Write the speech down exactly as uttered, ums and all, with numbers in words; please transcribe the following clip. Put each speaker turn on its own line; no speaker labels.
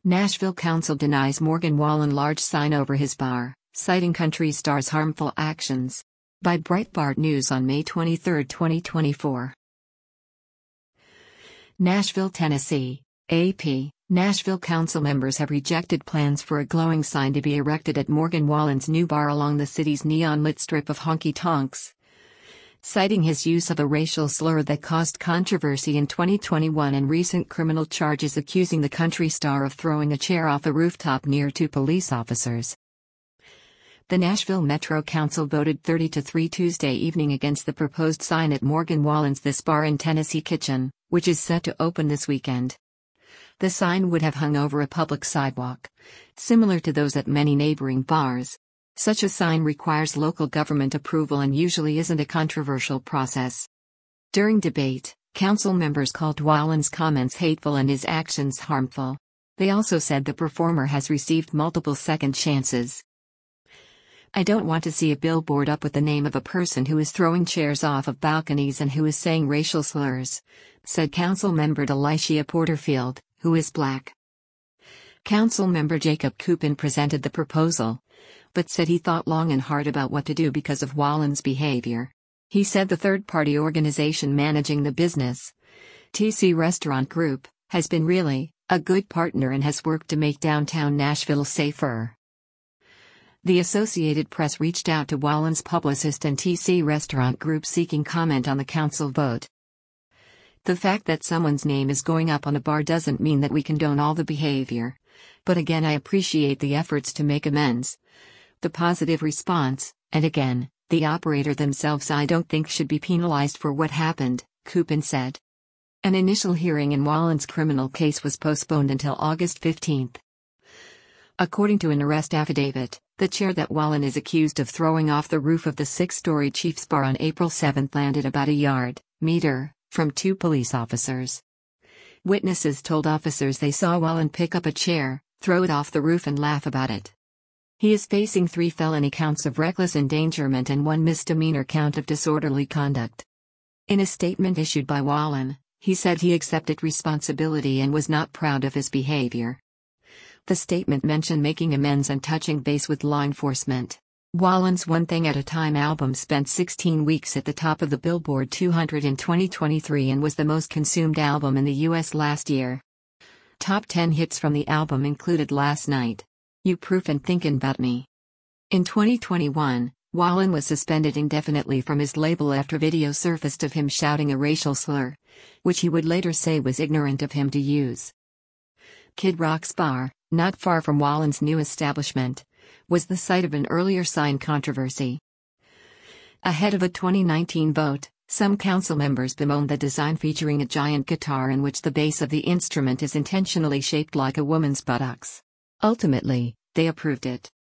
Nashville Council denies Morgan Wallen large sign over his bar, citing country star's harmful actions. By Breitbart News on May twenty-third, twenty twenty-four. Nashville, Tennessee, A P. Nashville Council members have rejected plans for a glowing sign to be erected at Morgan Wallen's new bar along the city's neon-lit strip of honky-tonks, citing his use of a racial slur that caused controversy in twenty twenty-one and recent criminal charges accusing the country star of throwing a chair off a rooftop near two police officers. The Nashville Metro Council voted thirty to three Tuesday evening against the proposed sign at Morgan Wallen's This Bar in Tennessee Kitchen, which is set to open this weekend. The sign would have hung over a public sidewalk, similar to those at many neighboring bars. Such a sign requires local government approval and usually isn't a controversial process. During debate, council members called Wallen's comments hateful and his actions harmful. They also said the performer has received multiple second chances. "I don't want to see a billboard up with the name of a person who is throwing chairs off of balconies and who is saying racial slurs," said council member Delisha Porterfield, who is black. Council member Jacob Coupin presented the proposal, but said he thought long and hard about what to do because of Wallen's behavior. He said the third-party organization managing the business, T C Restaurant Group, has been really a good partner and has worked to make downtown Nashville safer. The Associated Press reached out to Wallen's publicist and T C Restaurant Group seeking comment on the council vote. "The fact that someone's name is going up on a bar doesn't mean that we condone all the behavior. But again, I appreciate the efforts to make amends. The positive response, and again, the operator themselves I don't think should be penalized for what happened," Coupin said. An initial hearing in Wallen's criminal case was postponed until August fifteenth. According to an arrest affidavit, the chair that Wallen is accused of throwing off the roof of the six-story Chiefs Bar on April seventh landed about a yard, meter, from two police officers. Witnesses told officers they saw Wallen pick up a chair, throw it off the roof and laugh about it. He is facing three felony counts of reckless endangerment and one misdemeanor count of disorderly conduct. In a statement issued by Wallen, he said he accepted responsibility and was not proud of his behavior. The statement mentioned making amends and touching base with law enforcement. Wallen's One Thing at a Time album spent sixteen weeks at the top of the Billboard two hundred in twenty twenty-three and was the most consumed album in the U S last year. Top ten hits from the album included Last Night, You Proof and Thinkin' About Me. In twenty twenty-one, Wallen was suspended indefinitely from his label after video surfaced of him shouting a racial slur, which he would later say was ignorant of him to use. Kid Rock's bar, not far from Wallen's new establishment, was the site of an earlier sign controversy. Ahead of a twenty nineteen vote, some council members bemoaned the design featuring a giant guitar in which the base of the instrument is intentionally shaped like a woman's buttocks. Ultimately, they approved it.